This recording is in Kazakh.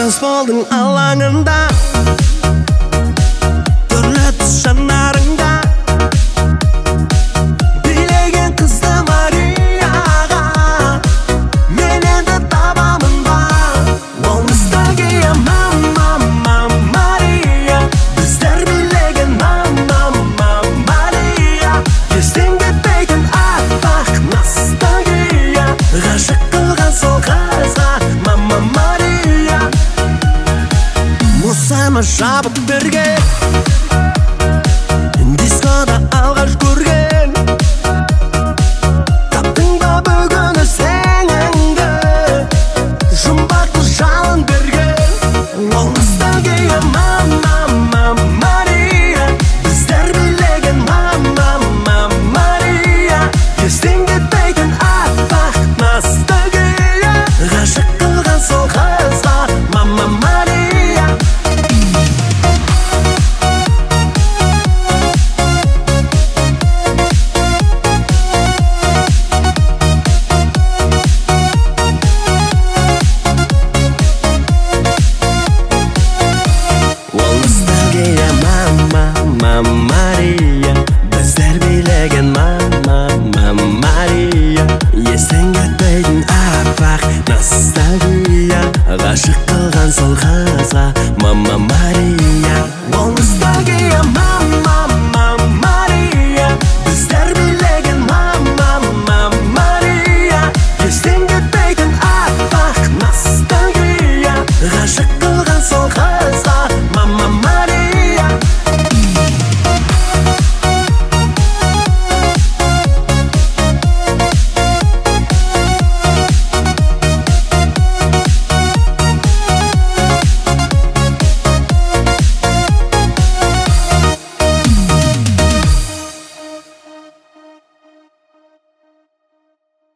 Қыз болдың алаңында, түрлі түс жанарыңда, билеген қызды Марияға мен енді табамын ба? Ол ностальгия, мама, Мария, біздер билеген мама, Мария, естен кетпейтін аппақ ностальгия, ғашық қылған сол қызға мама Мария. Мұсаймы жабық бірге